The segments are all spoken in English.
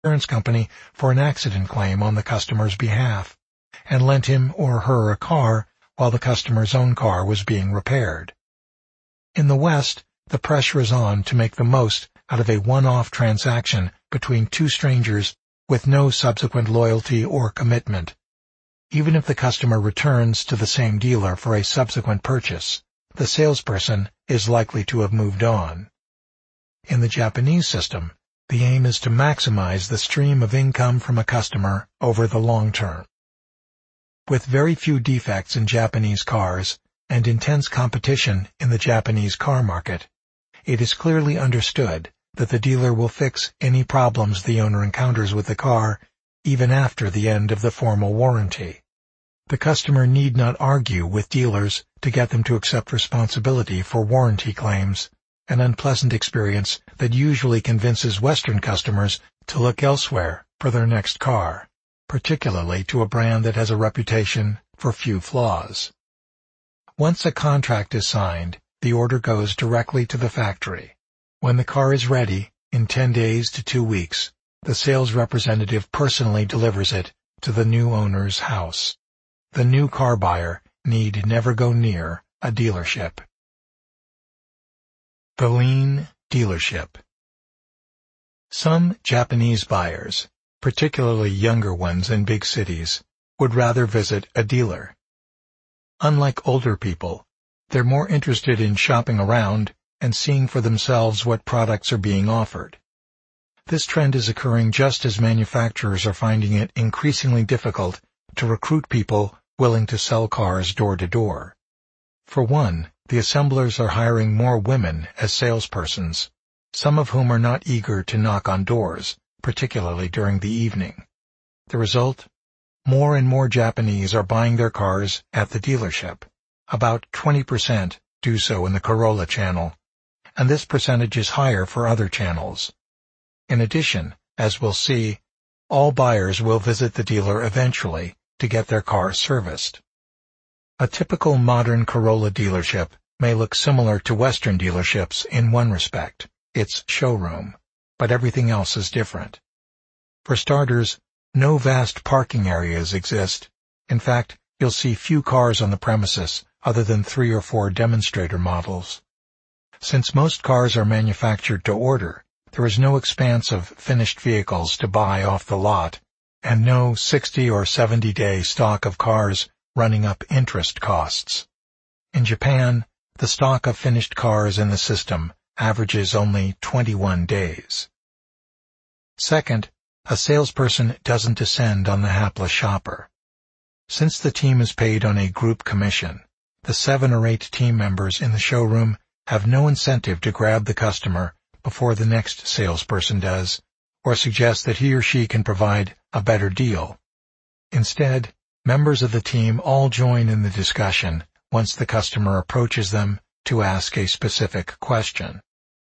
insurance company for an accident claim on the customer's behalf, and lent him or her a car while the customer's own car was being repaired. In the West, the pressure is on to make the most out of a one-off transaction between two strangers with no subsequent loyalty or commitment. Even if the customer returns to the same dealer for a subsequent purchase, the salesperson is likely to have moved on. In the Japanese system, the aim is to maximize the stream of income from a customer over the long term. With very few defects in Japanese cars and intense competition in the Japanese car market, it is clearly understood that the dealer will fix any problems the owner encounters with the car even after the end of the formal warranty. The customer need not argue with dealers to get them to accept responsibility for warranty claims, an unpleasant experience that usually convinces Western customers to look elsewhere for their next car, particularly to a brand that has a reputation for few flaws. Once a contract is signed, the order goes directly to the factory. When the car is ready, in 10 days to 2 weeks, the sales representative personally delivers it to the new owner's house. The new car buyer need never go near a dealership. The lean dealership. Some Japanese buyers, particularly younger ones in big cities, would rather visit a dealer. Unlike older people, they're more interested in shopping around and seeing for themselves what products are being offered. This trend is occurring just as manufacturers are finding it increasingly difficult to recruit people willing to sell cars door to door. For one, the assemblers are hiring more women as salespersons, some of whom are not eager to knock on doors, particularly during the evening. The result? More and more Japanese are buying their cars at the dealership. About 20% do so in the Corolla channel, and this percentage is higher for other channels. In addition, as we'll see, all buyers will visit the dealer eventually to get their car serviced. A typical modern Corolla dealership may look similar to Western dealerships in one respect, its showroom, but everything else is different. For starters, no vast parking areas exist. In fact, you'll see few cars on the premises other than 3 or 4 demonstrator models. Since most cars are manufactured to order, there is no expanse of finished vehicles to buy off the lot, and no 60 or 70-day stock of cars running up interest costs. In Japan, the stock of finished cars in the system averages only 21 days. Second, a salesperson doesn't descend on the hapless shopper. Since the team is paid on a group commission, the 7 or 8 team members in the showroom have no incentive to grab the customer before the next salesperson does, or suggest that he or she can provide a better deal. Instead, members of the team all join in the discussion once the customer approaches them to ask a specific question.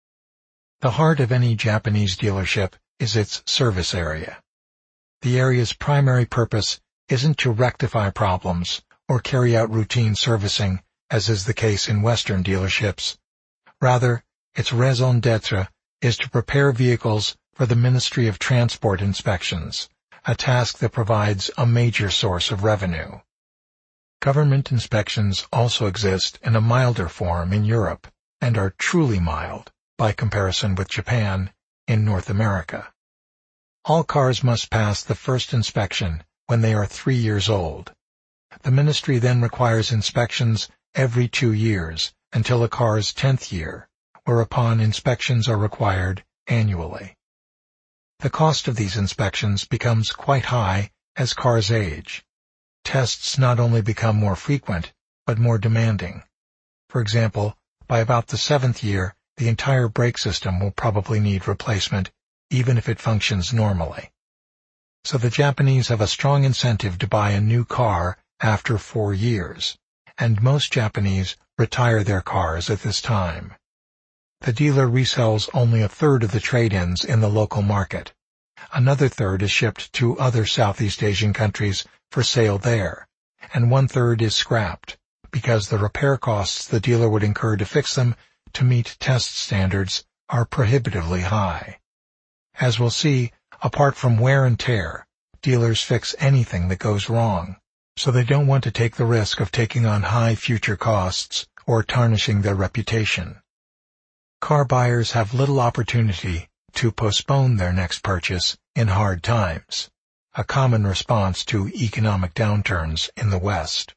The heart of any Japanese dealership is its service area. The area's primary purpose isn't to rectify problems or carry out routine servicing, as is the case in Western dealerships. Rather, its raison d'etre is to prepare vehicles for the Ministry of Transport inspections, a task that provides a major source of revenue. Government inspections also exist in a milder form in Europe, and are truly mild, by comparison with Japan, in North America. All cars must pass the first inspection when they are 3 years old. The ministry then requires inspections every 2 years until a car's 10th year, whereupon inspections are required annually. The cost of these inspections becomes quite high as cars age. Tests not only become more frequent, but more demanding. For example, by about the 7th year, the entire brake system will probably need replacement, even if it functions normally. So the Japanese have a strong incentive to buy a new car after 4 years, and most Japanese retire their cars at this time. The dealer resells only a third of the trade-ins in the local market. Another third is shipped to other Southeast Asian countries for sale there, and 1/3 is scrapped, because the repair costs the dealer would incur to fix them to meet test standards are prohibitively high. As we'll see, Apart from wear and tear, dealers fix anything that goes wrong, so they don't want to take the risk of taking on high future costs or tarnishing their reputation. Car buyers have little opportunity to postpone their next purchase in hard times, a common response to economic downturns in the West.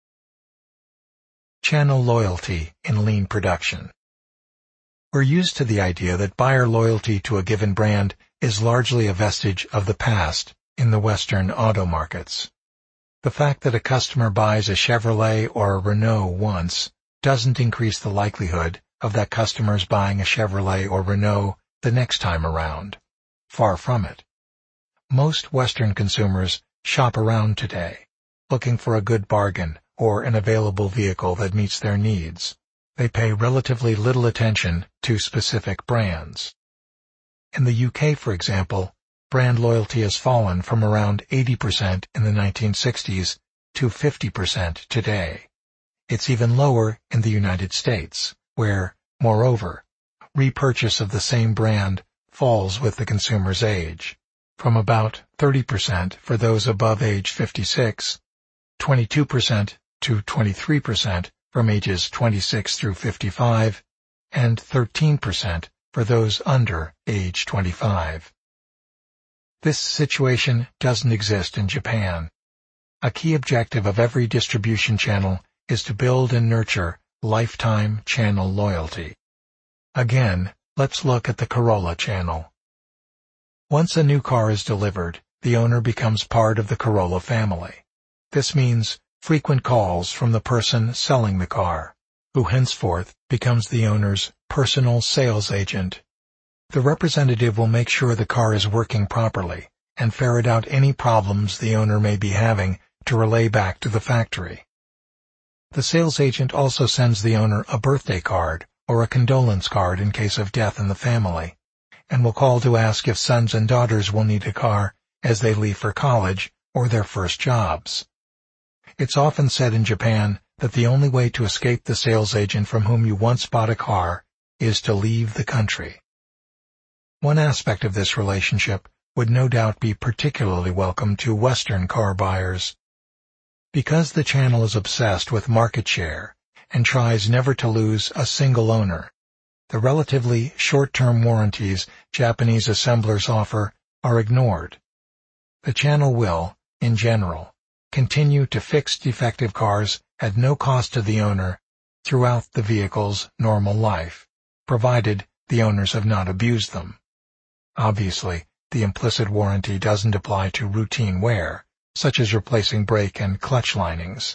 Channel loyalty in lean production. We're used to the idea that buyer loyalty to a given brand is largely a vestige of the past in the Western auto markets. The fact that a customer buys a Chevrolet or a Renault once doesn't increase the likelihood of that customer's buying a Chevrolet or Renault the next time around. Far from it. Most Western consumers shop around today, looking for a good bargain or an available vehicle that meets their needs. They pay relatively little attention to specific brands. In the UK, for example, brand loyalty has fallen from around 80% in the 1960s to 50% today. It's even lower in the United States, where, moreover, repurchase of the same brand falls with the consumer's age, from about 30% for those above age 56, 22% to 23% from ages 26 through 55, and 13% for those under age 25. This situation doesn't exist in Japan. A key objective of every distribution channel is to build and nurture lifetime channel loyalty. Again, let's look at the Corolla channel. Once a new car is delivered, the owner becomes part of the Corolla family. This means frequent calls from the person selling the car, who henceforth becomes the owner's personal sales agent. The representative will make sure the car is working properly and ferret out any problems the owner may be having to relay back to the factory. The sales agent also sends the owner a birthday card or a condolence card in case of death in the family, and will call to ask if sons and daughters will need a car as they leave for college or their first jobs. It's often said in Japan that the only way to escape the sales agent from whom you once bought a car is to leave the country. One aspect of this relationship would no doubt be particularly welcome to Western car buyers. Because the channel is obsessed with market share and tries never to lose a single owner, the relatively short-term warranties Japanese assemblers offer are ignored. The channel will, in general, continue to fix defective cars at no cost to the owner throughout the vehicle's normal life, provided the owners have not abused them. Obviously, the implicit warranty doesn't apply to routine wear, such as replacing brake and clutch linings.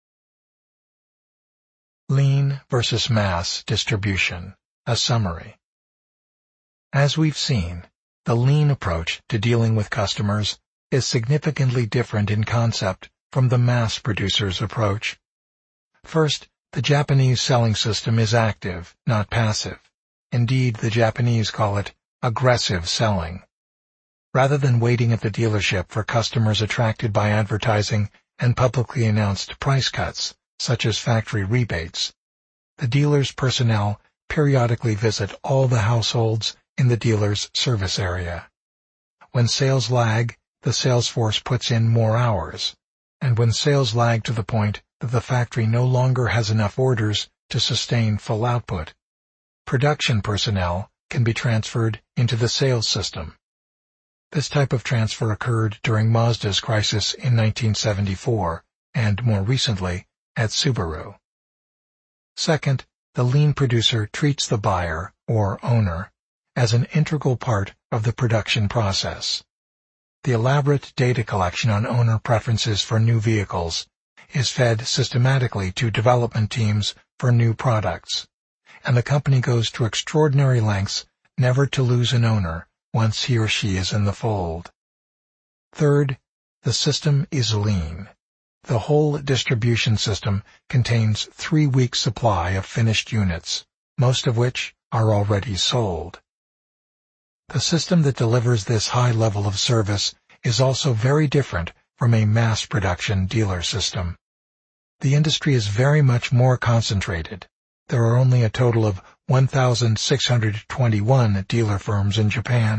Lean versus mass distribution. A summary. As we've seen, the lean approach to dealing with customers is significantly different in concept from the mass producer's approach. First, the Japanese selling system is active, not passive. Indeed, the Japanese call it aggressive selling. Rather than waiting at the dealership for customers attracted by advertising and publicly announced price cuts, such as factory rebates, the dealer's personnel periodically visit all the households in the dealer's service area. When sales lag, the sales force puts in more hours, and when sales lag to the point that the factory no longer has enough orders to sustain full output, production personnel can be transferred into the sales system. This type of transfer occurred during Mazda's crisis in 1974, and more recently, at Subaru. Second, the lean producer treats the buyer, or owner, as an integral part of the production process. The elaborate data collection on owner preferences for new vehicles is fed systematically to development teams for new products, and the company goes to extraordinary lengths never to lose an owner once he or she is in the fold. Third, the system is lean. The whole distribution system contains 3 weeks' supply of finished units, most of which are already sold. The system that delivers this high level of service is also very different from a mass production dealer system. The industry is very much more concentrated. There are only a total of 1,621 dealer firms in Japan,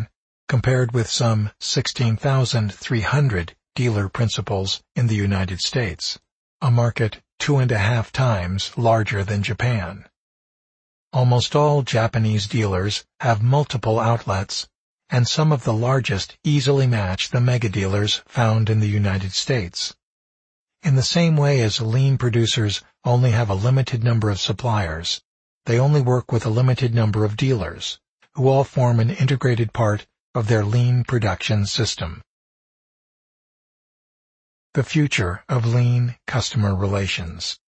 compared with some 16,300 dealer principals in the United States, a market 2.5 times larger than Japan. Almost all Japanese dealers have multiple outlets, and some of the largest easily match the mega-dealers found in the United States. In the same way as lean producers only have a limited number of suppliers, they only work with a limited number of dealers, who all form an integrated part of their lean production system. The future of lean customer relations.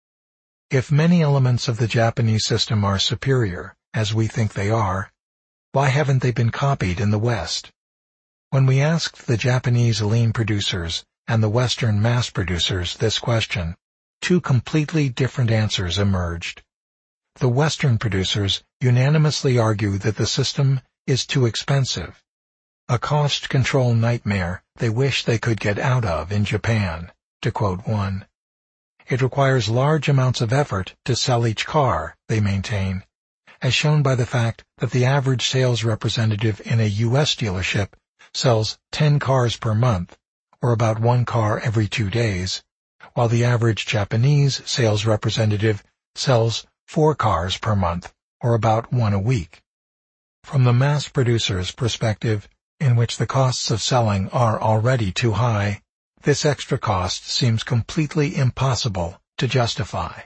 If many elements of the Japanese system are superior, as we think they are, why haven't they been copied in the West? When we asked the Japanese lean producers and the Western mass producers this question, two completely different answers emerged. The Western producers unanimously argue that the system is too expensive, a cost control nightmare they wish they could get out of in Japan, to quote one. It requires large amounts of effort to sell each car, they maintain, as shown by the fact that the average sales representative in a U.S. dealership sells 10 cars per month, or about 1 car every 2 days, while the average Japanese sales representative sells 4 cars per month, or about 1 a week. From the mass producer's perspective, in which the costs of selling are already too high, this extra cost seems completely impossible to justify.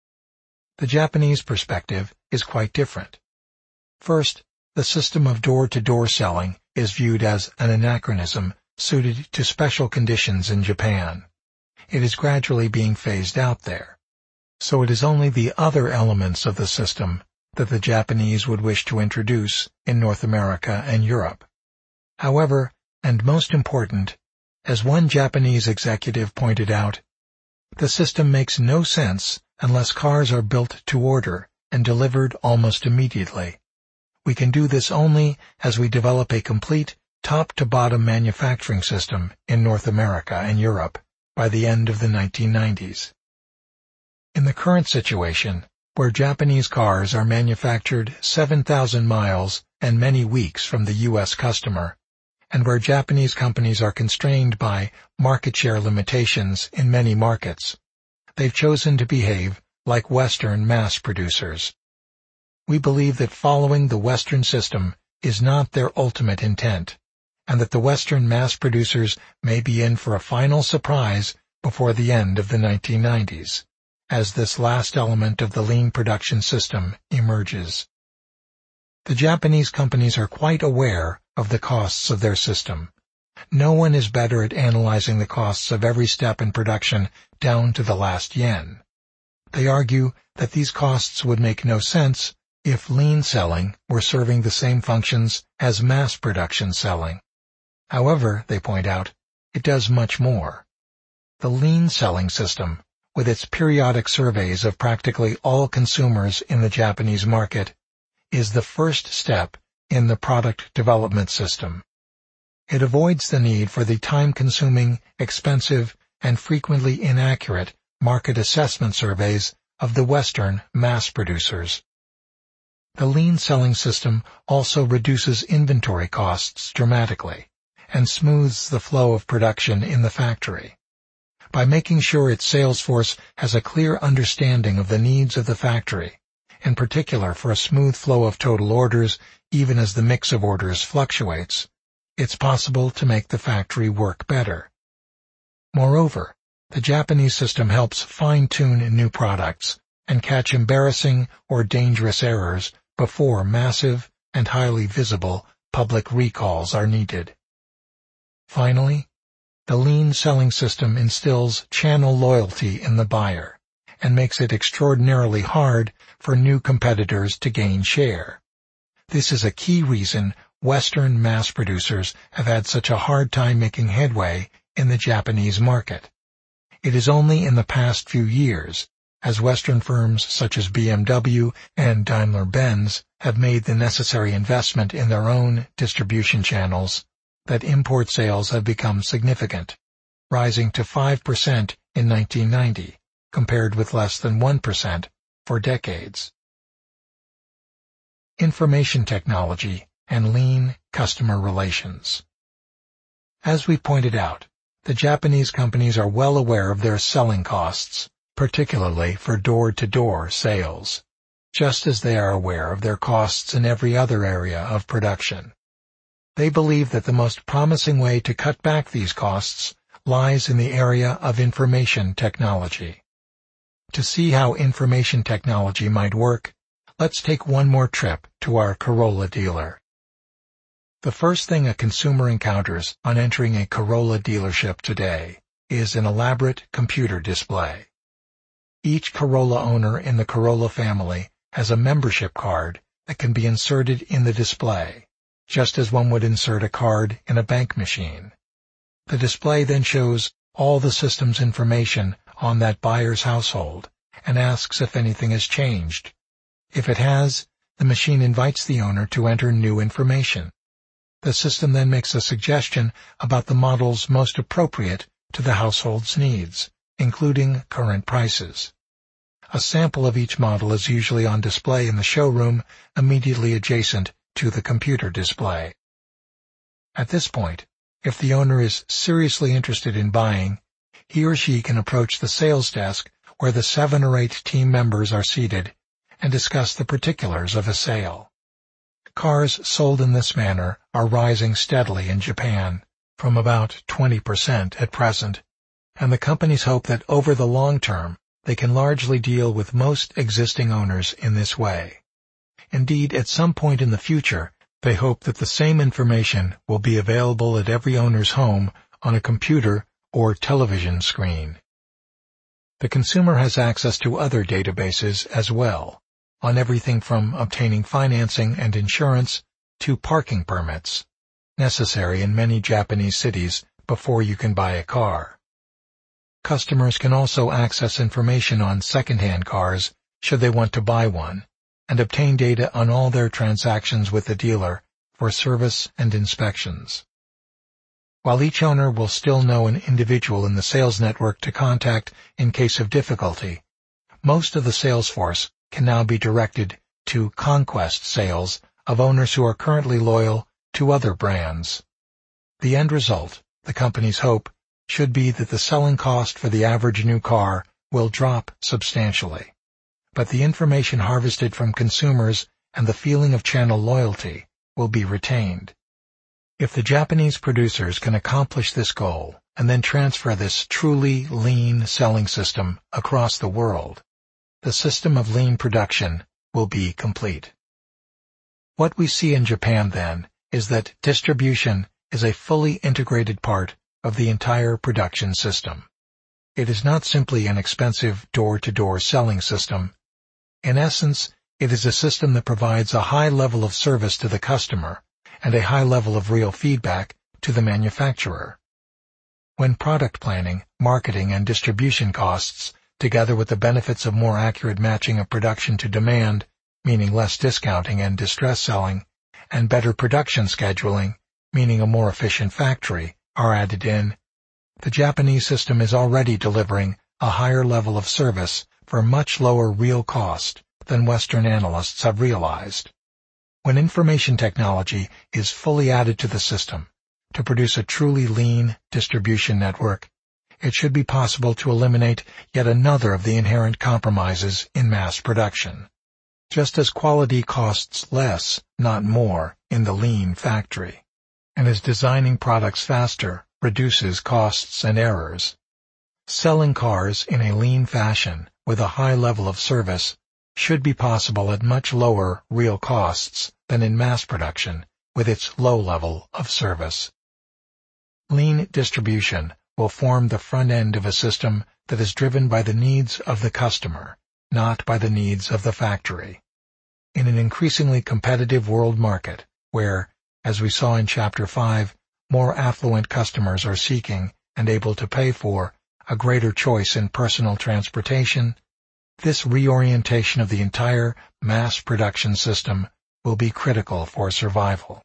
The Japanese perspective is quite different. First, the system of door-to-door selling is viewed as an anachronism suited to special conditions in Japan. It is gradually being phased out there. So it is only the other elements of the system that the Japanese would wish to introduce in North America and Europe. However, and most important, as one Japanese executive pointed out, the system makes no sense unless cars are built to order and delivered almost immediately. We can do this only as we develop a complete top-to-bottom manufacturing system in North America and Europe by the end of the 1990s. In the current situation, where Japanese cars are manufactured 7,000 miles and many weeks from the U.S. customer, and where Japanese companies are constrained by market share limitations in many markets, they've chosen to behave like Western mass producers. We believe that following the Western system is not their ultimate intent, and that the Western mass producers may be in for a final surprise before the end of the 1990s, as this last element of the lean production system emerges. The Japanese companies are quite aware of the costs of their system. No one is better at analyzing the costs of every step in production down to the last yen. They argue that these costs would make no sense if lean selling were serving the same functions as mass production selling. However, they point out, it does much more. The lean selling system, with its periodic surveys of practically all consumers in the Japanese market, is the first step in the product development system. It avoids the need for the time-consuming, expensive, and frequently inaccurate market assessment surveys of the Western mass producers. The lean selling system also reduces inventory costs dramatically and smooths the flow of production in the factory. By making sure its sales force has a clear understanding of the needs of the factory, in particular for a smooth flow of total orders even as the mix of orders fluctuates, it's possible to make the factory work better. Moreover, the Japanese system helps fine-tune new products and catch embarrassing or dangerous errors before massive and highly visible public recalls are needed. Finally, the lean selling system instills channel loyalty in the buyer and makes it extraordinarily hard for new competitors to gain share. This is a key reason Western mass producers have had such a hard time making headway in the Japanese market. It is only in the past few years, as Western firms such as BMW and Daimler-Benz have made the necessary investment in their own distribution channels, that import sales have become significant, rising to 5% in 1990, compared with less than 1% for decades. Information technology and lean customer relations. As we pointed out, the Japanese companies are well aware of their selling costs, particularly for door-to-door sales, just as they are aware of their costs in every other area of production. They believe that the most promising way to cut back these costs lies in the area of information technology. To see how information technology might work, let's take one more trip to our Corolla dealer. The first thing a consumer encounters on entering a Corolla dealership today is an elaborate computer display. Each Corolla owner in the Corolla family has a membership card that can be inserted in the display, just as one would insert a card in a bank machine. The display then shows all the system's information on that buyer's household and asks if anything has changed. If it has, the machine invites the owner to enter new information. The system then makes a suggestion about the models most appropriate to the household's needs, including current prices. A sample of each model is usually on display in the showroom immediately adjacent to the computer display. At this point, if the owner is seriously interested in buying, he or she can approach the sales desk where the 7 or 8 team members are seated and discuss the particulars of a sale. Cars sold in this manner are rising steadily in Japan, from about 20% at present, and the companies hope that over the long term they can largely deal with most existing owners in this way. Indeed, at some point in the future, they hope that the same information will be available at every owner's home on a computer or television screen. The consumer has access to other databases as well, on everything from obtaining financing and insurance to parking permits, necessary in many Japanese cities before you can buy a car. Customers can also access information on second-hand cars should they want to buy one, and obtain data on all their transactions with the dealer for service and inspections. While each owner will still know an individual in the sales network to contact in case of difficulty, most of the sales force can now be directed to conquest sales of owners who are currently loyal to other brands. The end result, the companies hope, should be that the selling cost for the average new car will drop substantially, but the information harvested from consumers and the feeling of channel loyalty will be retained. If the Japanese producers can accomplish this goal and then transfer this truly lean selling system across the world, the system of lean production will be complete. What we see in Japan, then, is that distribution is a fully integrated part of the entire production system. It is not simply an expensive door-to-door selling system. In essence, it is a system that provides a high level of service to the customer and a high level of real feedback to the manufacturer. When product planning, marketing, and distribution costs, together with the benefits of more accurate matching of production to demand, meaning less discounting and distress selling, and better production scheduling, meaning a more efficient factory, are added in, the Japanese system is already delivering a higher level of service for much lower real cost than Western analysts have realized. When information technology is fully added to the system to produce a truly lean distribution network, it should be possible to eliminate yet another of the inherent compromises in mass production. Just as quality costs less, not more, in the lean factory, and as designing products faster reduces costs and errors, selling cars in a lean fashion with a high level of service should be possible at much lower real costs than in mass production with its low level of service. Lean distribution will form the front end of a system that is driven by the needs of the customer, not by the needs of the factory. In an increasingly competitive world market, where, as we saw in Chapter 5, more affluent customers are seeking and able to pay for a greater choice in personal transportation, this reorientation of the entire mass production system will be critical for survival.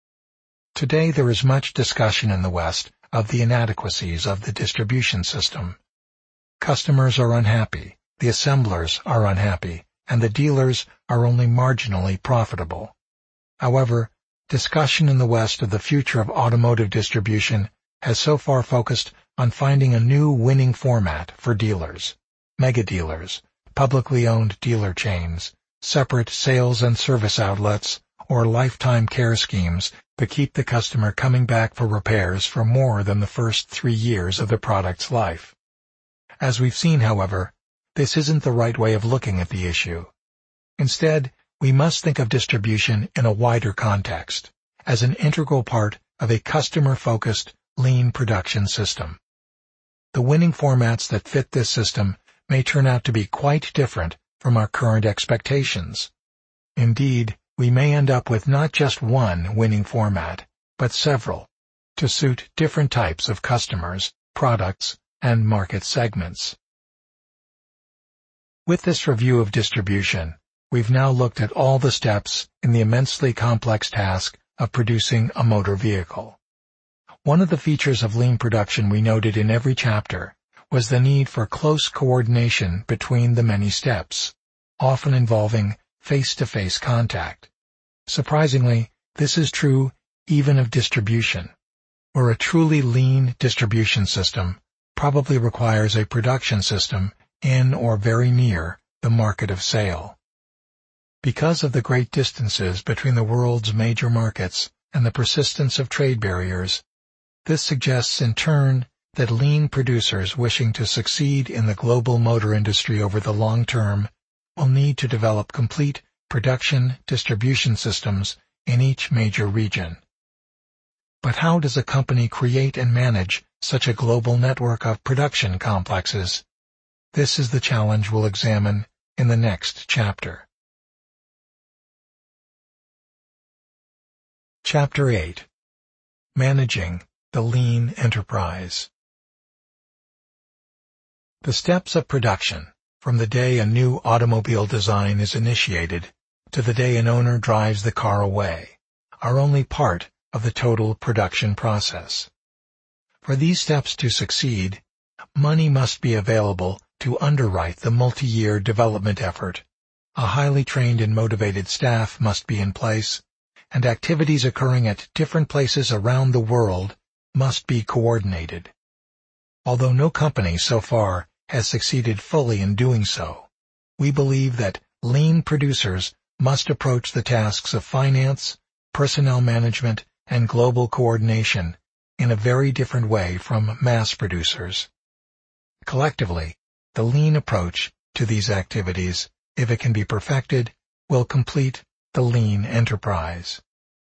Today there is much discussion in the West of the inadequacies of the distribution system. Customers are unhappy, the assemblers are unhappy, and the dealers are only marginally profitable. However, discussion in the West of the future of automotive distribution has so far focused on finding a new winning format for dealers, mega-dealers, publicly owned dealer chains, separate sales and service outlets, or lifetime care schemes that keep the customer coming back for repairs for more than the first 3 years of the product's life. As we've seen, however, this isn't the right way of looking at the issue. Instead, we must think of distribution in a wider context, as an integral part of a customer-focused, lean production system. The winning formats that fit this system may turn out to be quite different from our current expectations. Indeed, we may end up with not just one winning format, but several, to suit different types of customers, products, and market segments. With this review of distribution, we've now looked at all the steps in the immensely complex task of producing a motor vehicle. One of the features of lean production we noted in every chapter was the need for close coordination between the many steps, often involving face-to-face contact. Surprisingly, this is true even of distribution, where a truly lean distribution system probably requires a production system in or very near the market of sale. Because of the great distances between the world's major markets and the persistence of trade barriers, this suggests in turn that lean producers wishing to succeed in the global motor industry over the long term will need to develop complete production distribution systems in each major region. But how does a company create and manage such a global network of production complexes? This is the challenge we'll examine in the next chapter. Chapter 8. Managing the Lean Enterprise. The steps of production, from the day a new automobile design is initiated to the day an owner drives the car away, are only part of the total production process. For these steps to succeed, money must be available to underwrite the multi-year development effort, a highly trained and motivated staff must be in place, and activities occurring at different places around the world must be coordinated. Although no company so far has succeeded fully in doing so, we believe that lean producers must approach the tasks of finance, personnel management, and global coordination in a very different way from mass producers. Collectively, the lean approach to these activities, if it can be perfected, will complete the lean enterprise.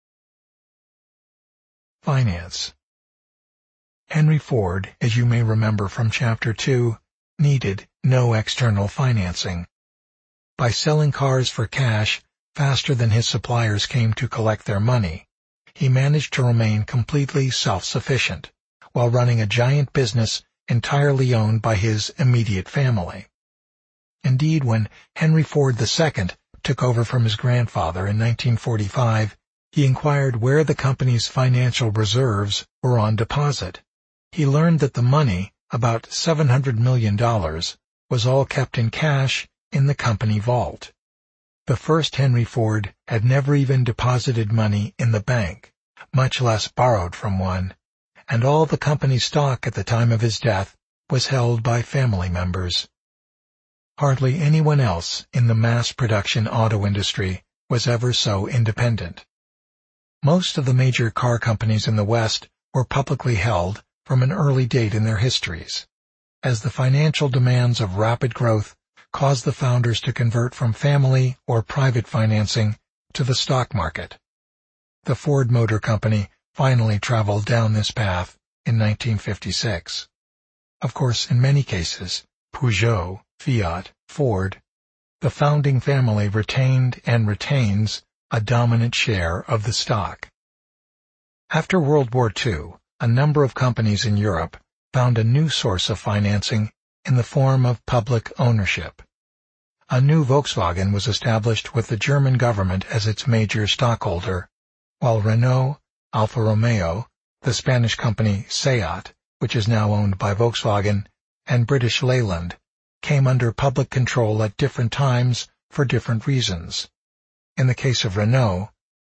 Finance. Henry Ford, as you may remember from Chapter 2, needed no external financing. By selling cars for cash faster than his suppliers came to collect their money, he managed to remain completely self-sufficient, while running a giant business entirely owned by his immediate family. Indeed, when Henry Ford II took over from his grandfather in 1945, he inquired where the company's financial reserves were on deposit. He learned that the money, about $700 million, was all kept in cash in the company vault. The first Henry Ford had never even deposited money in the bank, much less borrowed from one, and all the company's stock at the time of his death was held by family members. Hardly anyone else in the mass production auto industry was ever so independent. Most of the major car companies in the West were publicly held from an early date in their histories, as the financial demands of rapid growth caused the founders to convert from family or private financing to the stock market. The Ford Motor Company finally traveled down this path in 1956. Of course, in many cases, Peugeot, Fiat, Ford, the founding family retained and retains a dominant share of the stock. After World War II, a number of companies in Europe found a new source of financing in the form of public ownership. A new Volkswagen was established with the German government as its major stockholder, while Renault, Alfa Romeo, the Spanish company SEAT, which is now owned by Volkswagen, and British Leyland, came under public control at different times for different reasons. In the case of Renault,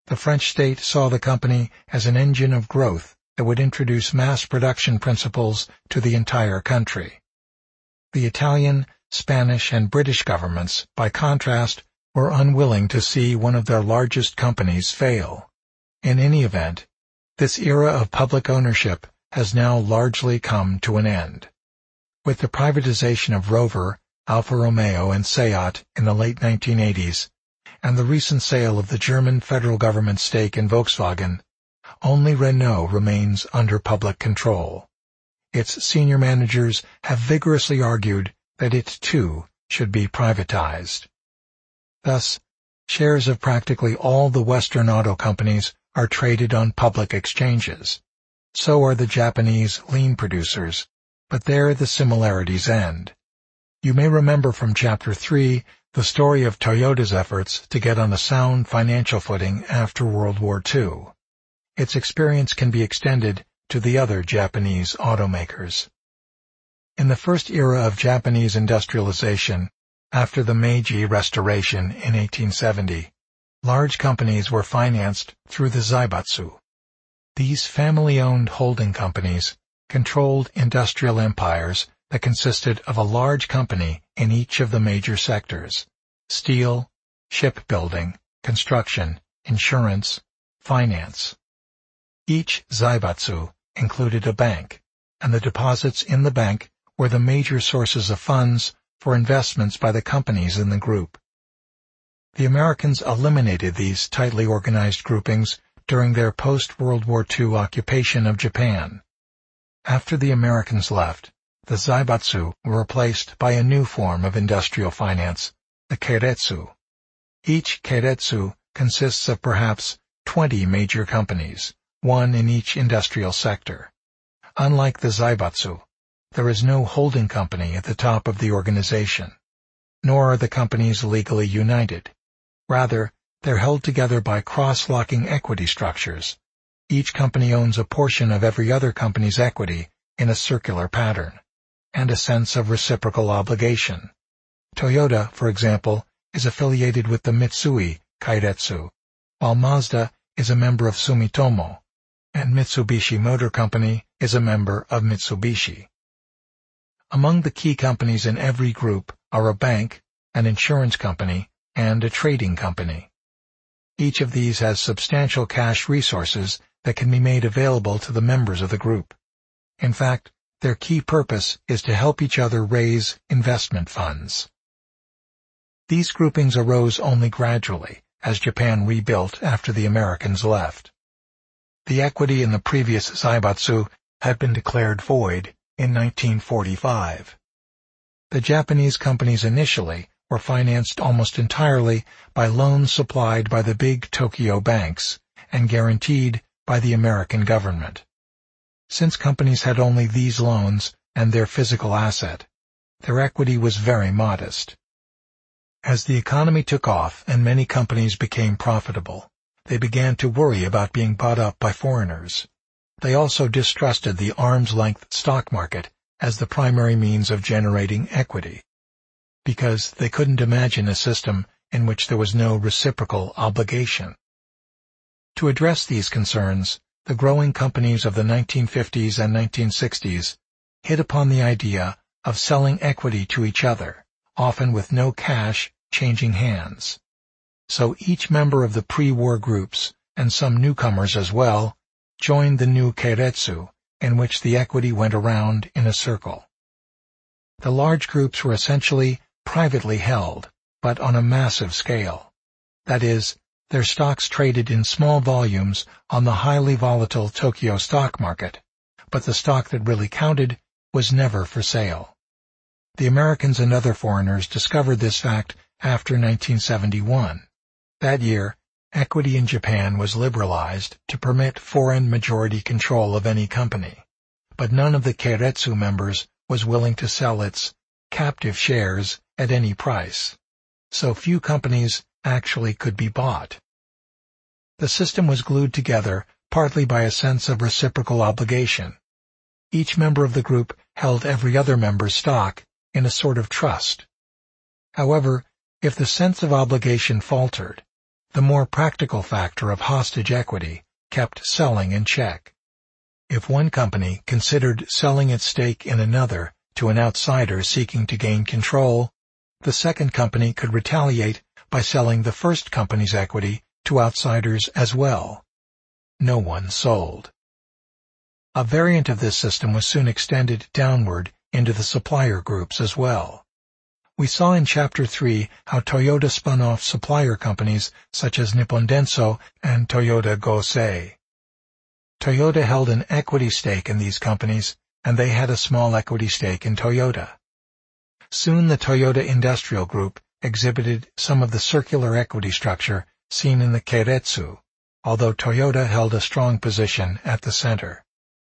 The French state saw the company as an engine of growth that would introduce mass production principles to the entire country. The Italian, Spanish, and British governments, by contrast, were unwilling to see one of their largest companies fail. In any event, this era of public ownership has now largely come to an end. With the privatization of Rover, Alfa Romeo, and Seat in the late 1980s, and the recent sale of the German federal government stake in Volkswagen, only Renault remains under public control. Its senior managers have vigorously argued that it, too, should be privatized. Thus, shares of practically all the Western auto companies are traded on public exchanges. So are the Japanese lean producers, but there the similarities end. You may remember from Chapter 3 the story of Toyota's efforts to get on a sound financial footing after World War II. Its experience can be extended to the other Japanese automakers. In the first era of Japanese industrialization, after the Meiji Restoration in 1870, large companies were financed through the zaibatsu. These family-owned holding companies controlled industrial empires that consisted of a large company in each of the major sectors: steel, shipbuilding, construction, insurance, finance. Each zaibatsu included a bank, and the deposits in the bank were the major sources of funds for investments by the companies in the group. The Americans eliminated these tightly organized groupings during their post-World War II occupation of Japan. After the Americans left, the zaibatsu were replaced by a new form of industrial finance, the keiretsu. Each keiretsu consists of perhaps 20 major companies, one in each industrial sector. Unlike the zaibatsu, there is no holding company at the top of the organization, nor are the companies legally united. Rather, they're held together by cross-locking equity structures. Each company owns a portion of every other company's equity in a circular pattern, and a sense of reciprocal obligation. Toyota, for example, is affiliated with the Mitsui Keiretsu, while Mazda is a member of Sumitomo, and Mitsubishi Motor Company is a member of Mitsubishi. Among the key companies in every group are a bank, an insurance company, and a trading company. Each of these has substantial cash resources that can be made available to the members of the group. In fact, their key purpose is to help each other raise investment funds. These groupings arose only gradually as Japan rebuilt after the Americans left. The equity in the previous zaibatsu had been declared void in 1945. The Japanese companies initially were financed almost entirely by loans supplied by the big Tokyo banks and guaranteed by the American government. Since companies had only these loans and their physical asset, their equity was very modest. As the economy took off and many companies became profitable, they began to worry about being bought up by foreigners. They also distrusted the arm's-length stock market as the primary means of generating equity, because they couldn't imagine a system in which there was no reciprocal obligation. To address these concerns, the growing companies of the 1950s and 1960s hit upon the idea of selling equity to each other, often with no cash changing hands. So each member of the pre-war groups, and some newcomers as well, joined the new keiretsu, in which the equity went around in a circle. The large groups were essentially privately held, but on a massive scale. That is, their stocks traded in small volumes on the highly volatile Tokyo stock market, but the stock that really counted was never for sale. The Americans and other foreigners discovered this fact after 1971. That year, equity in Japan was liberalized to permit foreign majority control of any company, but none of the keiretsu members was willing to sell its captive shares at any price. So few companies actually could be bought. The system was glued together partly by a sense of reciprocal obligation. Each member of the group held every other member's stock in a sort of trust. However, if the sense of obligation faltered, The more practical factor of hostage equity kept selling in check. If one company considered selling its stake in another to an outsider seeking to gain control, the second company could retaliate by selling the first company's equity to outsiders as well. No one sold. A variant of this system was soon extended downward into the supplier groups as well. We saw in Chapter 3 how Toyota spun off supplier companies such as Nippon Denso and Toyota Gosei. Toyota held an equity stake in these companies, and they had a small equity stake in Toyota. Soon the Toyota Industrial Group exhibited some of the circular equity structure seen in the Keiretsu, although Toyota held a strong position at the center.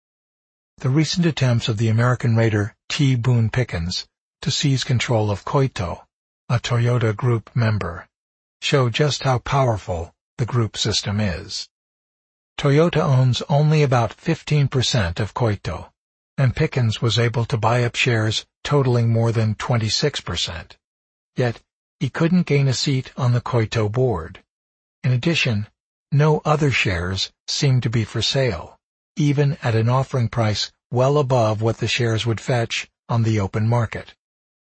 The recent attempts of the American raider T. Boone Pickens to seize control of Koito, a Toyota Group member, show just how powerful the group system is. Toyota owns only about 15% of Koito, and Pickens was able to buy up shares totaling more than 26%. Yet, he couldn't gain a seat on the Koito board. In addition, no other shares seemed to be for sale, even at an offering price well above what the shares would fetch on the open market.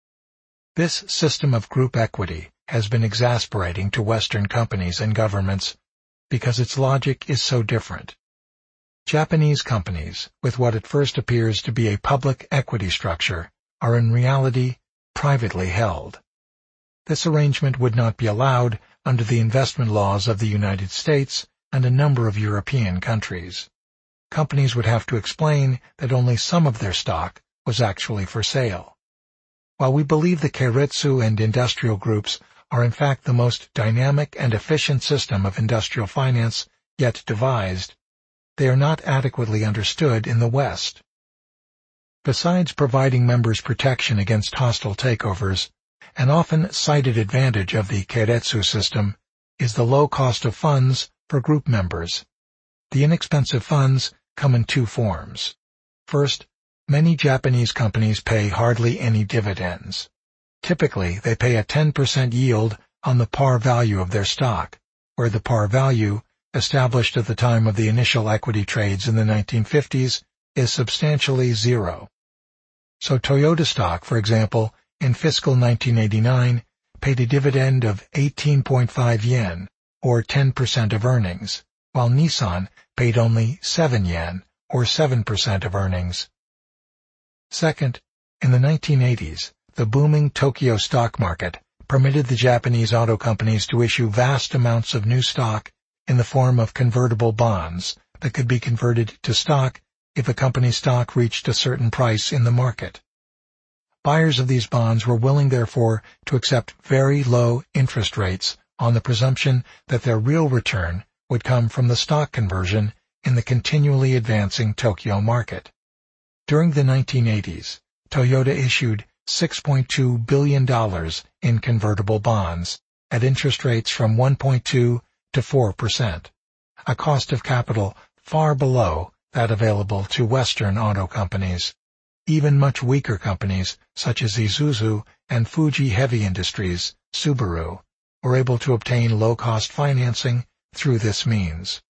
This system of group equity has been exasperating to Western companies and governments because its logic is so different. Japanese companies, with what at first appears to be a public equity structure, are in reality privately held. This arrangement would not be allowed under the investment laws of the United States and a number of European countries. Companies would have to explain that only some of their stock was actually for sale. While we believe the Keiretsu and industrial groups are in fact the most dynamic and efficient system of industrial finance yet devised, they are not adequately understood in the West. Besides providing members protection against hostile takeovers, an often cited advantage of the Keiretsu system is the low cost of funds for group members. The inexpensive funds come in two forms. First, many Japanese companies pay hardly any dividends. Typically, they pay a 10% yield on the par value of their stock, where the par value, established at the time of the initial equity trades in the 1950s, is substantially zero. So Toyota stock, for example, in fiscal 1989, paid a dividend of 18.5 yen, or 10% of earnings, while Nissan paid only 7 yen, or 7% of earnings. Second, in the 1980s, the booming Tokyo stock market permitted the Japanese auto companies to issue vast amounts of new stock in the form of convertible bonds that could be converted to stock if a company's stock reached a certain price in the market. Buyers of these bonds were willing, therefore, to accept very low interest rates on the presumption that their real return would come from the stock conversion in the continually advancing Tokyo market. During the 1980s, Toyota issued $6.2 billion in convertible bonds at interest rates from 1.2 to 4%, a cost of capital far below that available to Western auto companies. Even much weaker companies, such as Isuzu and Fuji Heavy Industries, Subaru, were able to obtain low-cost financing through this means.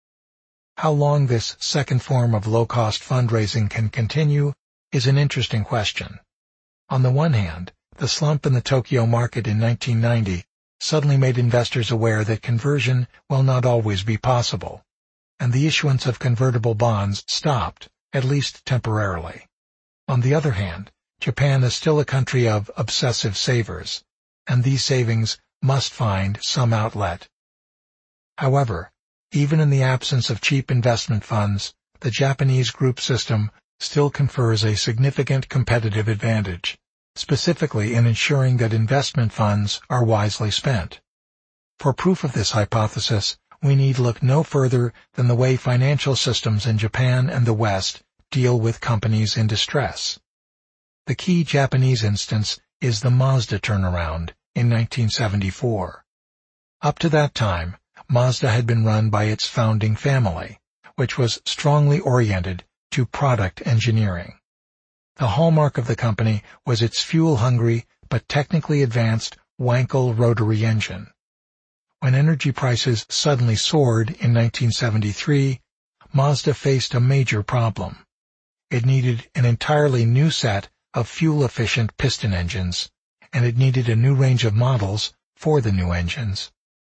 How long this second form of low-cost fundraising can continue is an interesting question. On the one hand, the slump in the Tokyo market in 1990 suddenly made investors aware that conversion will not always be possible, and the issuance of convertible bonds stopped, at least temporarily. On the other hand, Japan is still a country of obsessive savers, and these savings must find some outlet. However, even in the absence of cheap investment funds, the Japanese group system still confers a significant competitive advantage, specifically in ensuring that investment funds are wisely spent. For proof of this hypothesis, we need look no further than the way financial systems in Japan and the West deal with companies in distress. The key Japanese instance is the Mazda turnaround in 1974. Up to that time, Mazda had been run by its founding family, which was strongly oriented to product engineering. The hallmark of the company was its fuel-hungry but technically advanced Wankel rotary engine. When energy prices suddenly soared in 1973, Mazda faced a major problem. It needed an entirely new set of fuel-efficient piston engines, and it needed a new range of models for the new engines.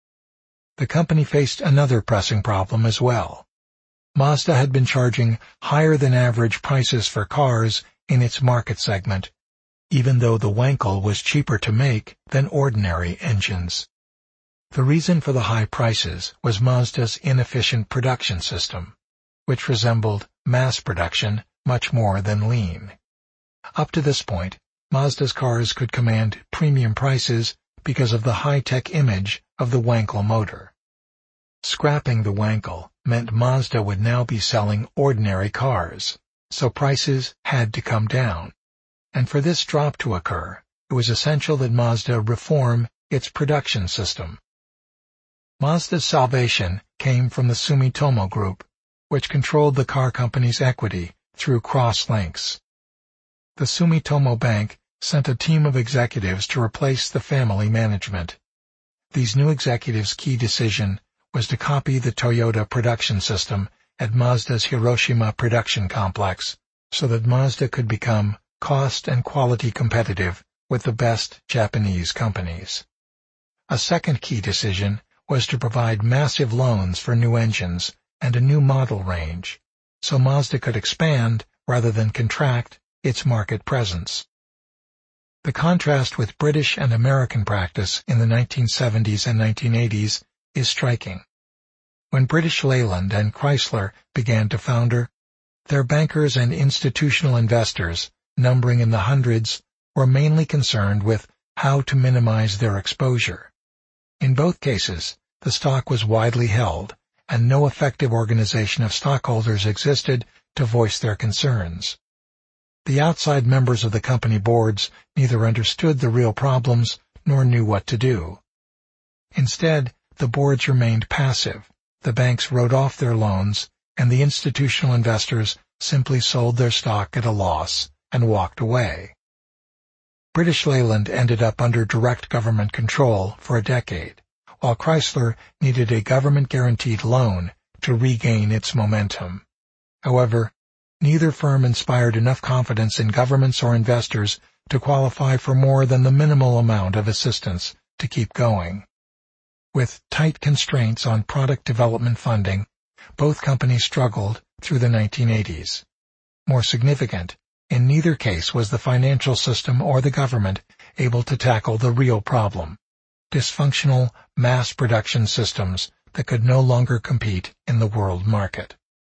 The company faced another pressing problem as well. Mazda had been charging higher-than-average prices for cars in its market segment, even though the Wankel was cheaper to make than ordinary engines. The reason for the high prices was Mazda's inefficient production system, which resembled mass production much more than lean. Up to this point, Mazda's cars could command premium prices because of the high-tech image of the Wankel motor. Scrapping the Wankel meant Mazda would now be selling ordinary cars, so prices had to come down. And for this drop to occur, it was essential that Mazda reform its production system. Mazda's salvation came from the Sumitomo Group, which controlled the car company's equity through cross-links. The Sumitomo Bank sent a team of executives to replace the family management. These new executives' key decision was to copy the Toyota production system at Mazda's Hiroshima production complex so that Mazda could become cost and quality competitive with the best Japanese companies. A second key decision was to provide massive loans for new engines and a new model range, so Mazda could expand rather than contract its market presence. The contrast with British and American practice in the 1970s and 1980s is striking. When British Leyland and Chrysler began to founder, their bankers and institutional investors, numbering in the hundreds, were mainly concerned with how to minimize their exposure. In both cases, the stock was widely held, and no effective organization of stockholders existed to voice their concerns. The outside members of the company boards neither understood the real problems nor knew what to do. Instead, the boards remained passive, the banks wrote off their loans, and the institutional investors simply sold their stock at a loss and walked away. British Leyland ended up under direct government control for a decade, while Chrysler needed a government-guaranteed loan to regain its momentum. However, neither firm inspired enough confidence in governments or investors to qualify for more than the minimal amount of assistance to keep going. With tight constraints on product development funding, both companies struggled through the 1980s. More significant, in neither case was the financial system or the government able to tackle the real problem: dysfunctional mass production systems that could no longer compete in the world market.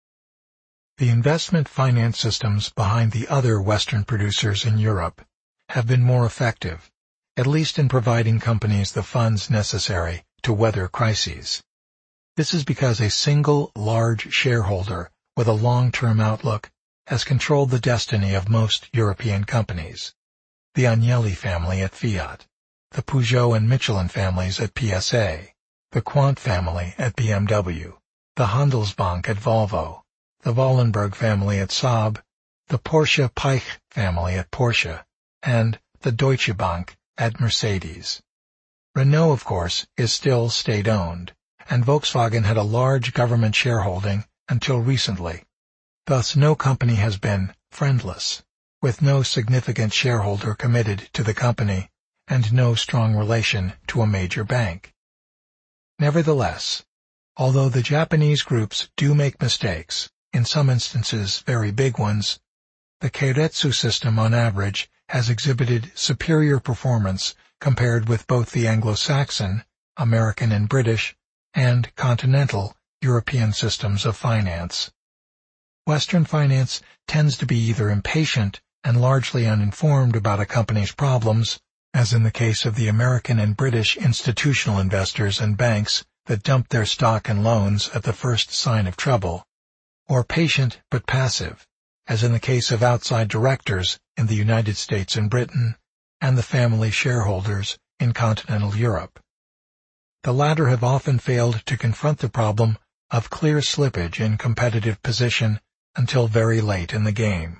The investment finance systems behind the other Western producers in Europe have been more effective, at least in providing companies the funds necessary to weather crises. This is because a single large shareholder with a long-term outlook has controlled the destiny of most European companies: the Agnelli family at Fiat, the Peugeot and Michelin families at PSA, the Quant family at BMW, the Handelsbank at Volvo, the Wallenberg family at Saab, the Porsche Piech family at Porsche, and the Deutsche Bank at Mercedes. Renault, of course, is still state-owned, and Volkswagen had a large government shareholding until recently. Thus, no company has been friendless, with no significant shareholder committed to the company and no strong relation to a major bank. Nevertheless, although the Japanese groups do make mistakes, in some instances very big ones, the Keiretsu system on average has exhibited superior performance compared with both the Anglo-Saxon, American and British, and continental European systems of finance. Western finance tends to be either impatient and largely uninformed about a company's problems, as in the case of the American and British institutional investors and banks that dump their stock and loans at the first sign of trouble, or patient but passive, as in the case of outside directors in the United States and Britain, and the family shareholders in continental Europe. The latter have often failed to confront the problem of clear slippage in competitive position until very late in the game.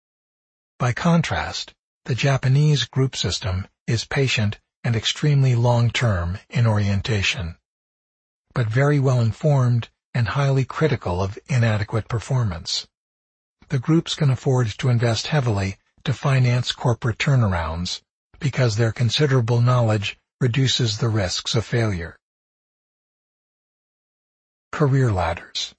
By contrast, the Japanese group system is patient and extremely long-term in orientation. but very well informed and highly critical of inadequate performance. The groups can afford to invest heavily to finance corporate turnarounds because their considerable knowledge reduces the risks of failure. Career ladders.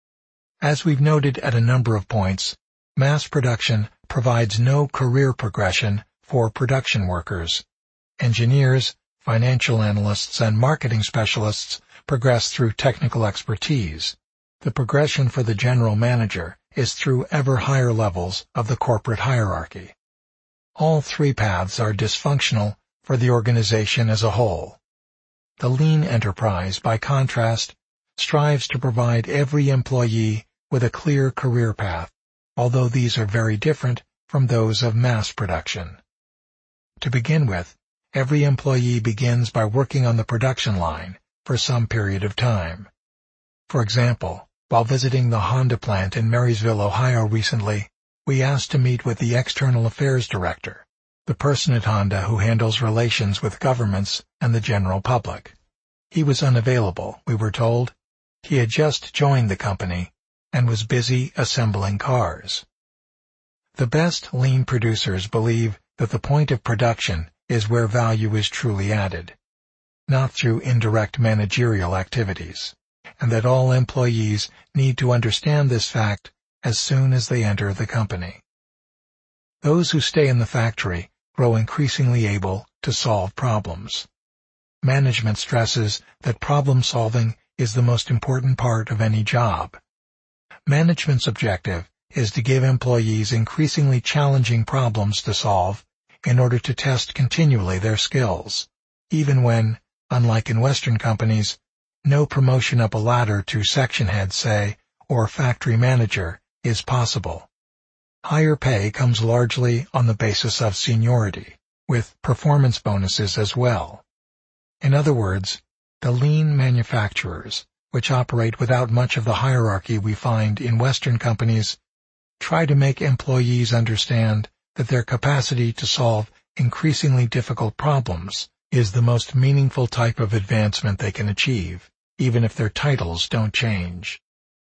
As we've noted at a number of points, mass production provides no career progression for production workers. Engineers, financial analysts, and marketing specialists progress through technical expertise. The progression for the general manager is through ever higher levels of the corporate hierarchy. All three paths are dysfunctional for the organization as a whole. The lean enterprise, by contrast, strives to provide every employee with a clear career path, although these are very different from those of mass production. To begin with, every employee begins by working on the production line for some period of time. For example, while visiting the Honda plant in Marysville, Ohio recently, we asked to meet with the External Affairs Director, the person at Honda who handles relations with governments and the general public. He was unavailable, we were told. He had just joined the company and was busy assembling cars. The best lean producers believe that the point of production is where value is truly added, not through indirect managerial activities, and that all employees need to understand this fact as soon as they enter the company. Those who stay in the factory grow increasingly able to solve problems. Management stresses that problem-solving is the most important part of any job. Management's objective is to give employees increasingly challenging problems to solve in order to test continually their skills, even when, unlike in Western companies, no promotion up a ladder to section head, say, or factory manager is possible. Higher pay comes largely on the basis of seniority, with performance bonuses as well. In other words, the lean manufacturers, which operate without much of the hierarchy we find in Western companies, try to make employees understand that their capacity to solve increasingly difficult problems is the most meaningful type of advancement they can achieve, even if their titles don't change.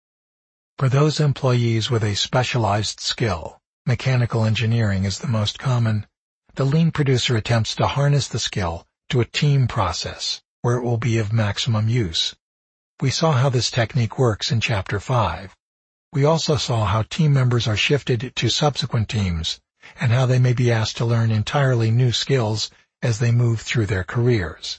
For those employees with a specialized skill, mechanical engineering is the most common, the lean producer attempts to harness the skill to a team process where it will be of maximum use. We saw how this technique works in Chapter 5. We also saw how team members are shifted to subsequent teams and how they may be asked to learn entirely new skills as they move through their careers.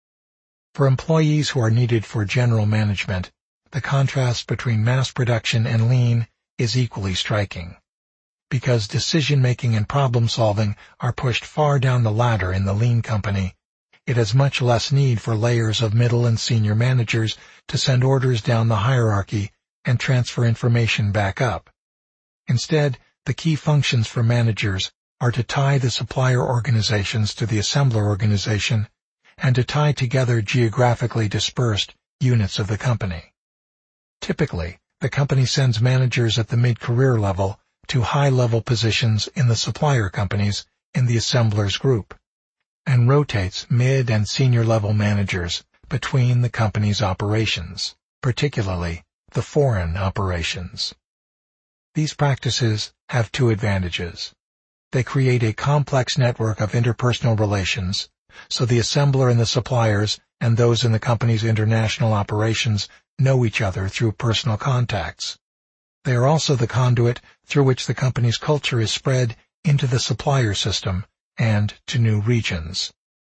For employees who are needed for general management, the contrast between mass production and lean is equally striking. Because decision-making and problem-solving are pushed far down the ladder in the lean company, it has much less need for layers of middle and senior managers to send orders down the hierarchy and transfer information back up. Instead, the key functions for managers are to tie the supplier organizations to the assembler organization and to tie together geographically dispersed units of the company. Typically, the company sends managers at the mid-career level to high-level positions in the supplier companies in the assemblers group, and rotates mid- and senior-level managers between the company's operations, particularly the foreign operations. These practices have two advantages. They create a complex network of interpersonal relations, so the assembler and the suppliers and those in the company's international operations know each other through personal contacts. They are also the conduit through which the company's culture is spread into the supplier system and to new regions.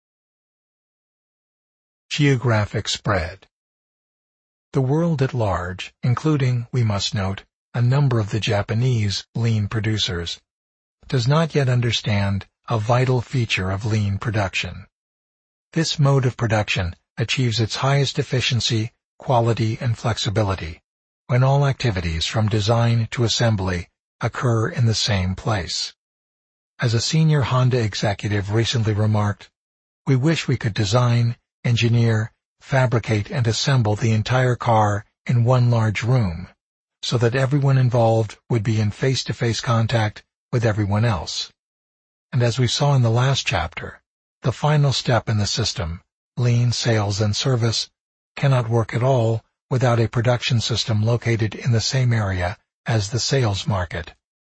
Geographic spread. The world at large, including, we must note, a number of the Japanese lean producers, does not yet understand a vital feature of lean production. This mode of production achieves its highest efficiency, quality, and flexibility when all activities from design to assembly occur in the same place. As a senior Honda executive recently remarked, "We wish we could design, engineer, fabricate, and assemble the entire car in one large room, so that everyone involved would be in face-to-face contact with everyone else." And as we saw in the last chapter, the final step in the system, lean sales and service, cannot work at all without a production system located in the same area as the sales market.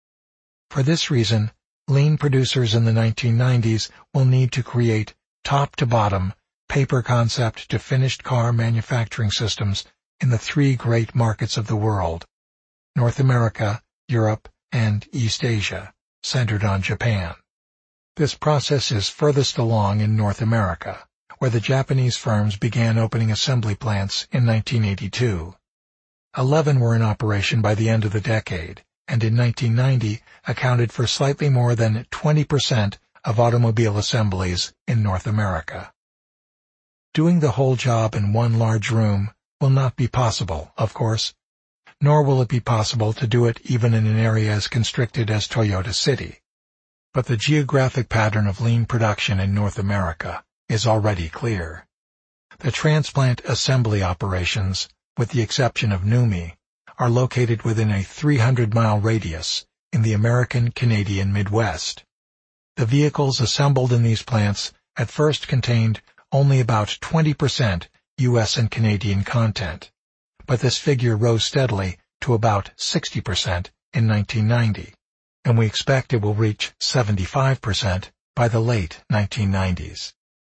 For this reason, lean producers in the 1990s will need to create top-to-bottom, paper-concept to finished car manufacturing systems in the three great markets of the world: North America, Europe, and East Asia, centered on Japan. This process is furthest along in North America, where the Japanese firms began opening assembly plants in 1982. 11 were in operation by the end of the decade, and in 1990 accounted for slightly more than 20% of automobile assemblies in North America. Doing the whole job in one large room will not be possible, of course, nor will it be possible to do it even in an area as constricted as Toyota City. But the geographic pattern of lean production in North America is already clear. The transplant assembly operations, with the exception of NUMMI, are located within a 300-mile radius in the American-Canadian Midwest. The vehicles assembled in these plants at first contained only about 20% U.S. and Canadian content, but this figure rose steadily to about 60% in 1990, and we expect it will reach 75% by the late 1990s.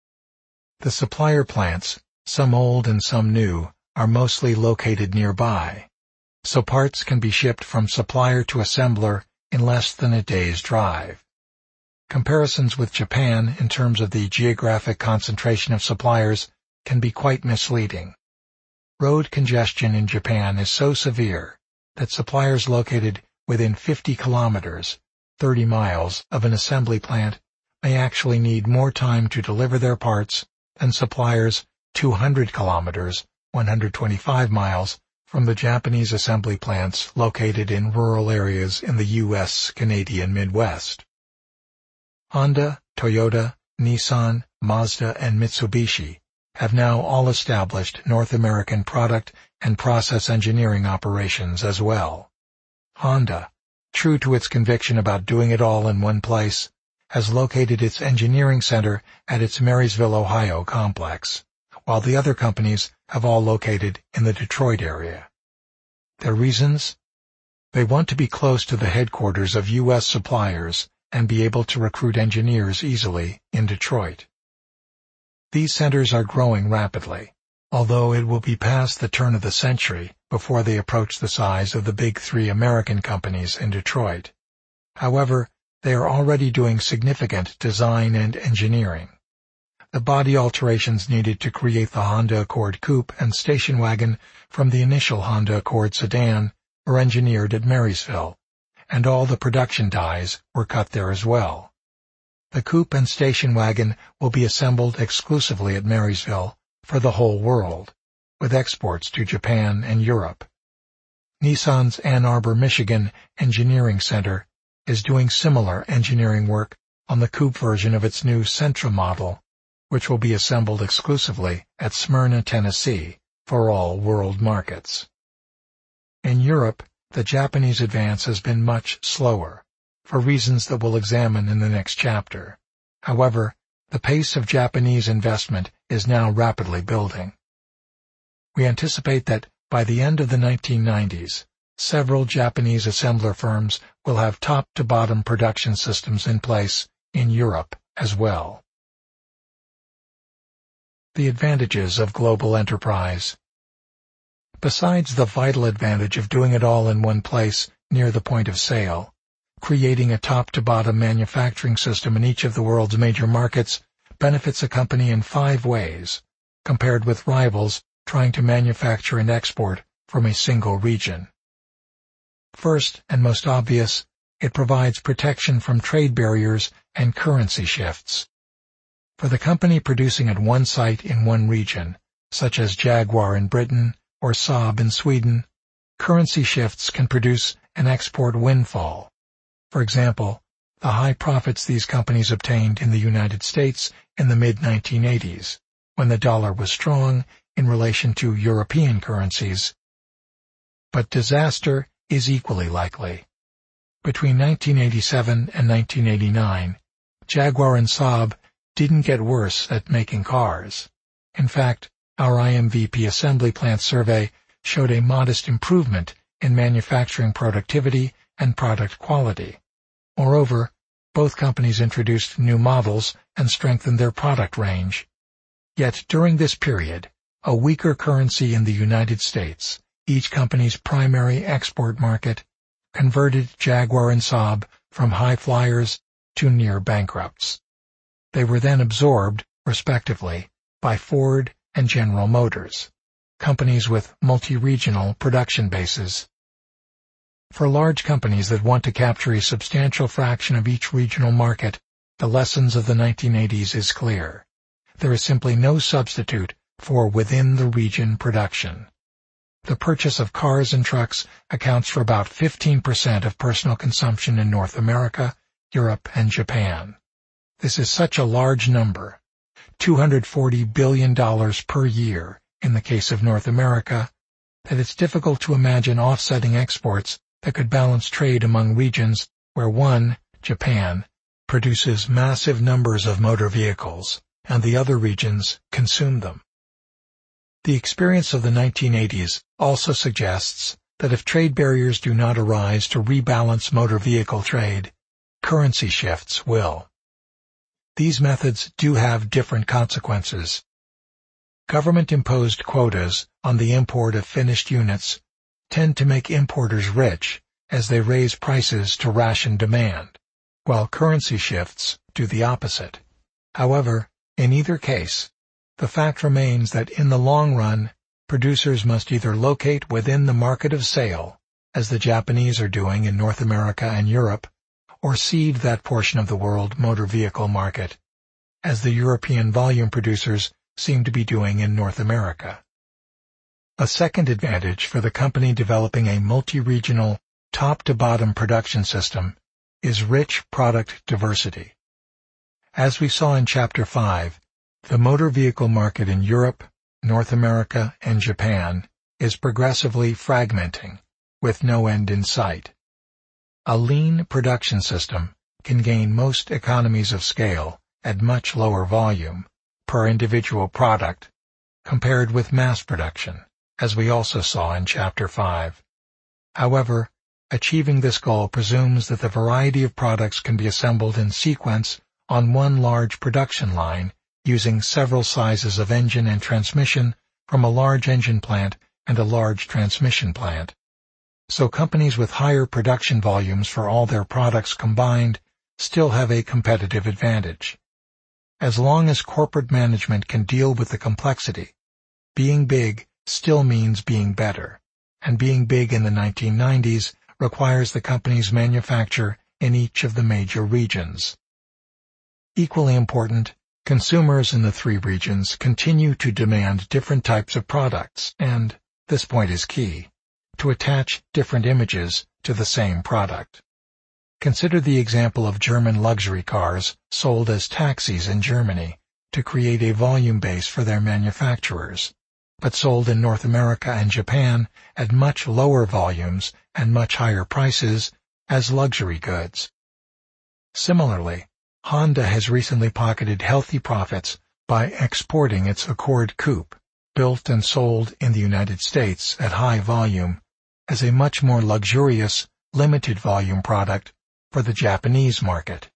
The supplier plants, some old and some new, are mostly located nearby, so parts can be shipped from supplier to assembler in less than a day's drive. Comparisons with Japan in terms of the geographic concentration of suppliers can be quite misleading. Road congestion in Japan is so severe that suppliers located within 50 kilometers, 30 miles, of an assembly plant may actually need more time to deliver their parts than suppliers 200 kilometers, 125 miles, from the Japanese assembly plants located in rural areas in the U.S. Canadian Midwest. Honda, Toyota, Nissan, Mazda, and Mitsubishi have now all established North American product and process engineering operations as well. Honda, true to its conviction about doing it all in one place, has located its engineering center at its Marysville, Ohio complex, while the other companies have all located in the Detroit area. Their reasons? They want to be close to the headquarters of U.S. suppliers and be able to recruit engineers easily in Detroit. These centers are growing rapidly, although it will be past the turn of the century before they approach the size of the big three American companies in Detroit. However, they are already doing significant design and engineering. The body alterations needed to create the Honda Accord Coupe and station wagon from the initial Honda Accord sedan were engineered at Marysville, and all the production dies were cut there as well. The coupe and station wagon will be assembled exclusively at Marysville for the whole world, with exports to Japan and Europe. Nissan's Ann Arbor, Michigan Engineering Center is doing similar engineering work on the coupe version of its new Sentra model, which will be assembled exclusively at Smyrna, Tennessee, for all world markets. In Europe, the Japanese advance has been much slower, for reasons that we'll examine in the next chapter. However, the pace of Japanese investment is now rapidly building. We anticipate that by the end of the 1990s, several Japanese assembler firms will have top-to-bottom production systems in place in Europe as well. The advantages of global enterprise. Besides the vital advantage of doing it all in one place near the point of sale, creating a top-to-bottom manufacturing system in each of the world's major markets benefits a company in 5 ways, compared with rivals trying to manufacture and export from a single region. First, and most obvious, it provides protection from trade barriers and currency shifts. For the company producing at one site in one region, such as Jaguar in Britain or Saab in Sweden, currency shifts can produce an export windfall. For example, the high profits these companies obtained in the United States in the mid-1980s, when the dollar was strong in relation to European currencies. But disaster is equally likely. Between 1987 and 1989, Jaguar and Saab didn't get worse at making cars. In fact, Our IMVP assembly plant survey showed a modest improvement in manufacturing productivity and product quality. Moreover, both companies introduced new models and strengthened their product range. Yet during this period, a weaker currency in the United States, each company's primary export market, converted Jaguar and Saab from high flyers to near bankrupts. They were then absorbed, respectively, by Ford and General Motors, companies with multi-regional production bases. For large companies that want to capture a substantial fraction of each regional market, the lessons of the 1980s is clear. There is simply no substitute for within-the-region production. The purchase of cars and trucks accounts for about 15% of personal consumption in North America, Europe, and Japan. This is such a large number, $240 billion per year in the case of North America, that it's difficult to imagine offsetting exports that could balance trade among regions where one, Japan, produces massive numbers of motor vehicles, and the other regions consume them. The experience of the 1980s also suggests that if trade barriers do not arise to rebalance motor vehicle trade, currency shifts will. These methods do have different consequences. Government-imposed quotas on the import of finished units tend to make importers rich as they raise prices to ration demand, while currency shifts do the opposite. However, in either case, the fact remains that in the long run, producers must either locate within the market of sale, as the Japanese are doing in North America and Europe, or cede that portion of the world motor vehicle market, as the European volume producers seem to be doing in North America. A second advantage for the company developing a multi-regional, top-to-bottom production system is rich product diversity. As we saw in Chapter 5, the motor vehicle market in Europe, North America, and Japan is progressively fragmenting, with no end in sight. A lean production system can gain most economies of scale at much lower volume per individual product compared with mass production, as we also saw in Chapter 5. However, achieving this goal presumes that the variety of products can be assembled in sequence on one large production line using several sizes of engine and transmission from a large engine plant and a large transmission plant. So companies with higher production volumes for all their products combined still have a competitive advantage. As long as corporate management can deal with the complexity, being big still means being better, and being big in the 1990s requires the companies manufacture in each of the major regions. Equally important, consumers in the three regions continue to demand different types of products and, this point is key, to attach different images to the same product. Consider the example of German luxury cars sold as taxis in Germany to create a volume base for their manufacturers, but sold in North America and Japan at much lower volumes and much higher prices as luxury goods. Similarly, Honda has recently pocketed healthy profits by exporting its Accord Coupe, built and sold in the United States at high volume, as a much more luxurious, limited volume product for the Japanese market.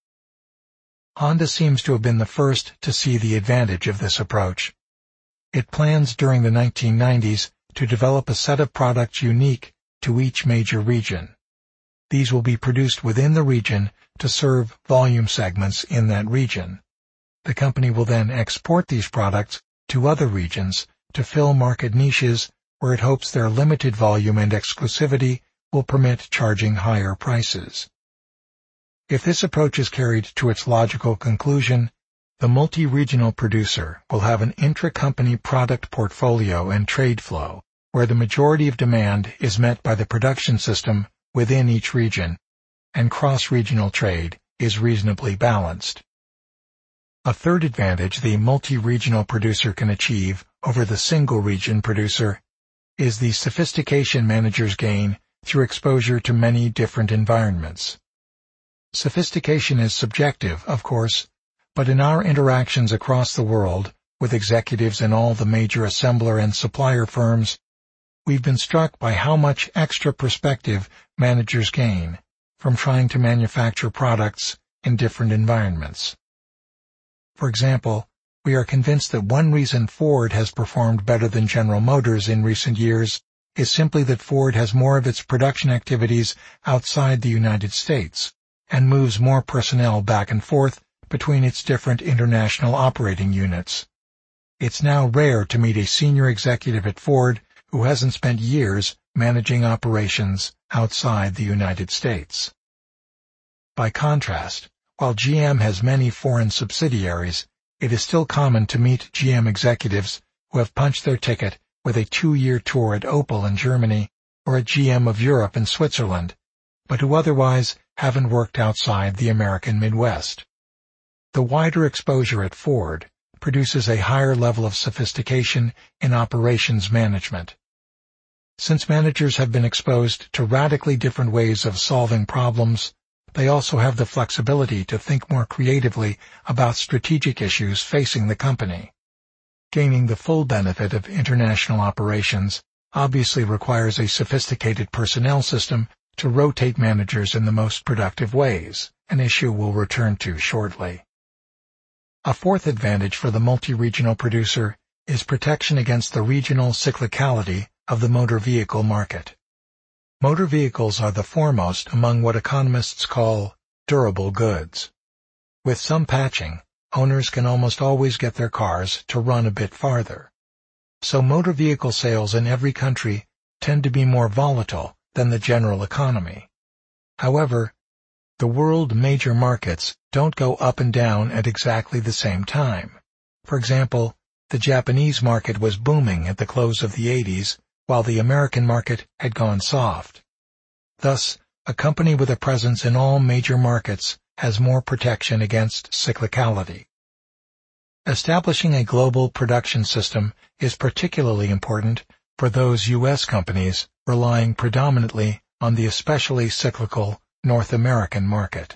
Honda seems to have been the first to see the advantage of this approach. It plans during the 1990s to develop a set of products unique to each major region. These will be produced within the region to serve volume segments in that region. The company will then export these products to other regions to fill market niches where it hopes their limited volume and exclusivity will permit charging higher prices. If this approach is carried to its logical conclusion, the multi-regional producer will have an intra-company product portfolio and trade flow, where the majority of demand is met by the production system within each region, and cross-regional trade is reasonably balanced. A third advantage the multi-regional producer can achieve over the single-region producer is the sophistication managers gain through exposure to many different environments. Sophistication is subjective, of course, but in our interactions across the world, with executives in all the major assembler and supplier firms, we've been struck by how much extra perspective managers gain from trying to manufacture products in different environments. For example, we are convinced that one reason Ford has performed better than General Motors in recent years is simply that Ford has more of its production activities outside the United States and moves more personnel back and forth between its different international operating units. It's now rare to meet a senior executive at Ford who hasn't spent years managing operations outside the United States. By contrast, while GM has many foreign subsidiaries, it is still common to meet GM executives who have punched their ticket with a 2-year tour at Opel in Germany or at GM of Europe in Switzerland, but who otherwise haven't worked outside the American Midwest. The wider exposure at Ford produces a higher level of sophistication in operations management. Since managers have been exposed to radically different ways of solving problems, they also have the flexibility to think more creatively about strategic issues facing the company. Gaining the full benefit of international operations obviously requires a sophisticated personnel system to rotate managers in the most productive ways, an issue we'll return to shortly. A fourth advantage for the multi-regional producer is protection against the regional cyclicality of the motor vehicle market. Motor vehicles are the foremost among what economists call durable goods. With some patching, owners can almost always get their cars to run a bit farther. So motor vehicle sales in every country tend to be more volatile than the general economy. However, the world major markets don't go up and down at exactly the same time. For example, the Japanese market was booming at the close of the 80s, while the American market had gone soft. Thus, a company with a presence in all major markets has more protection against cyclicality. Establishing a global production system is particularly important for those U.S. companies relying predominantly on the especially cyclical North American market.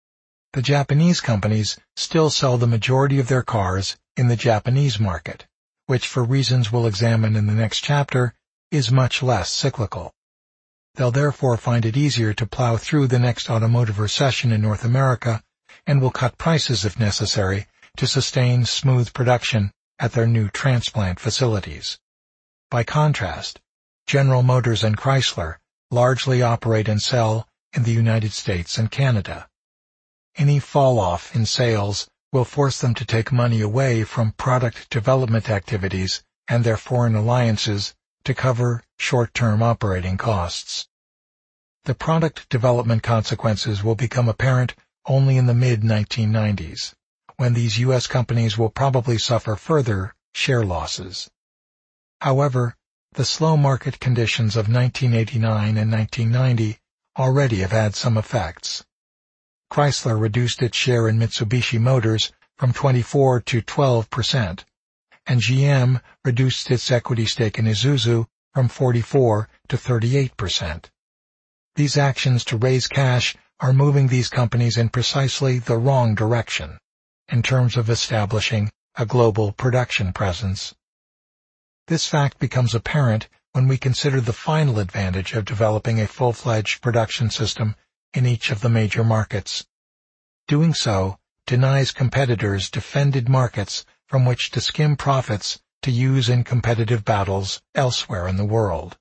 The Japanese companies still sell the majority of their cars in the Japanese market, which for reasons we'll examine in the next chapter is much less cyclical. They'll therefore find it easier to plow through the next automotive recession in North America and will cut prices if necessary to sustain smooth production at their new transplant facilities. By contrast, General Motors and Chrysler largely operate and sell in the United States and Canada. Any fall-off in sales will force them to take money away from product development activities and their foreign alliances to cover short-term operating costs. The product development consequences will become apparent only in the mid-1990s, when these U.S. companies will probably suffer further share losses. However, the slow market conditions of 1989 and 1990 already have had some effects. Chrysler reduced its share in Mitsubishi Motors from 24 to 12%, and GM reduced its equity stake in Isuzu from 44 to 38%. These actions to raise cash are moving these companies in precisely the wrong direction in terms of establishing a global production presence. This fact becomes apparent when we consider the final advantage of developing a full-fledged production system in each of the major markets. Doing so denies competitors defended markets from which to skim profits to use in competitive battles elsewhere in the world.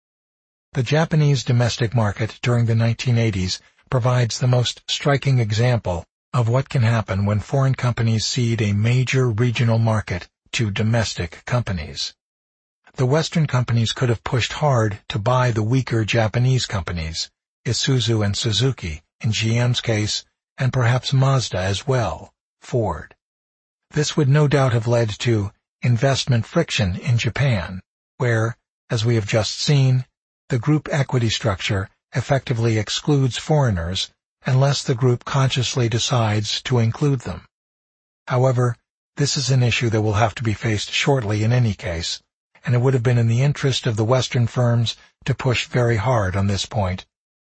The Japanese domestic market during the 1980s provides the most striking example of what can happen when foreign companies cede a major regional market to domestic companies. The Western companies could have pushed hard to buy the weaker Japanese companies, Isuzu and Suzuki, in GM's case, and perhaps Mazda as well, Ford. This would no doubt have led to investment friction in Japan, where, as we have just seen, the group equity structure effectively excludes foreigners unless the group consciously decides to include them. However, this is an issue that will have to be faced shortly in any case, and it would have been in the interest of the Western firms to push very hard on this point.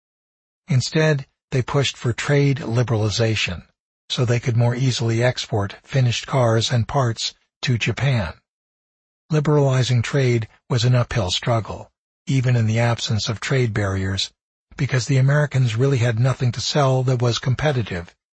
Instead, they pushed for trade liberalization, so they could more easily export finished cars and parts to Japan. Liberalizing trade was an uphill struggle, even in the absence of trade barriers, because the Americans really had nothing to sell that was competitive,